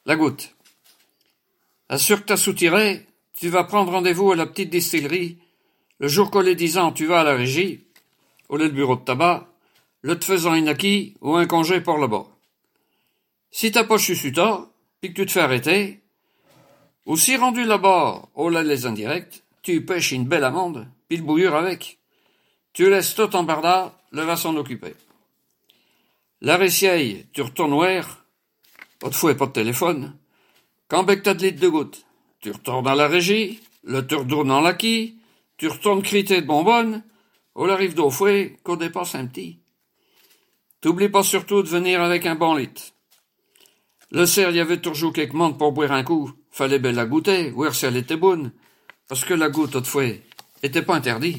La goutte. Assure que t'as soutiré, tu vas prendre rendez-vous à la petite distillerie. Le jour qu'on les disant, tu vas à la régie, au lieu de bureau de tabac, le te faisant une acquis ou un congé pour là-bas. Si t'as pas chuchuta, puis que tu te fais arrêter, ou si rendu là-bas, au lait les indirects, tu pêches une belle amende, puis le bouillure avec. Tu laisses tout en barda, le va s'en occuper. La récieille, tu retournes ouvert, autrefois pas de téléphone, quand bec t'as de litres de gouttes, tu retournes à la régie, le te retourne en l'acquis, tu retournes criter de bonbonne, au la rive d'eau fouet, qu'on dépasse un petit. T'oublies pas surtout de venir avec un bon lit. Le cerf y avait toujours quelque monde pour boire un coup, fallait bien la goûter, voir si elle était bonne, parce que la goutte, autrefois, était pas interdit.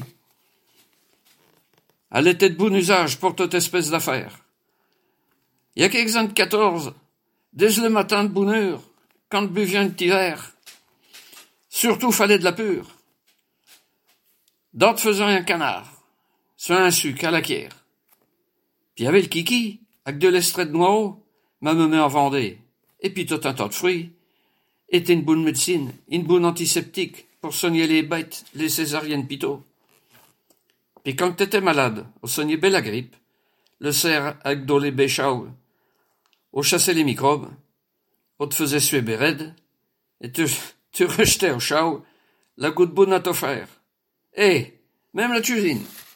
Elle était de bon usage pour toute espèce d'affaires. Il y a quelques ans de 14, dès le matin de bonne heure, quand le buvions un petit verre, surtout fallait de la pure. D'autres faisaient un canard, sur un sucre à la quière. Puis il y avait le kiki, avec de l'extrait de noix, m'a mené en Vendée, et puis tout un tas de fruits. Était une bonne médecine, une bonne antiseptique, pour soigner les bêtes, les césariennes pito. Puis quand t'étais malade, on soignait bien la grippe, le cerf avec dans les béchaus, on chassait les microbes, on te faisait suer raide, et tu rejetais au chau la goutte bonne à t'offrir. Et, même la cuisine.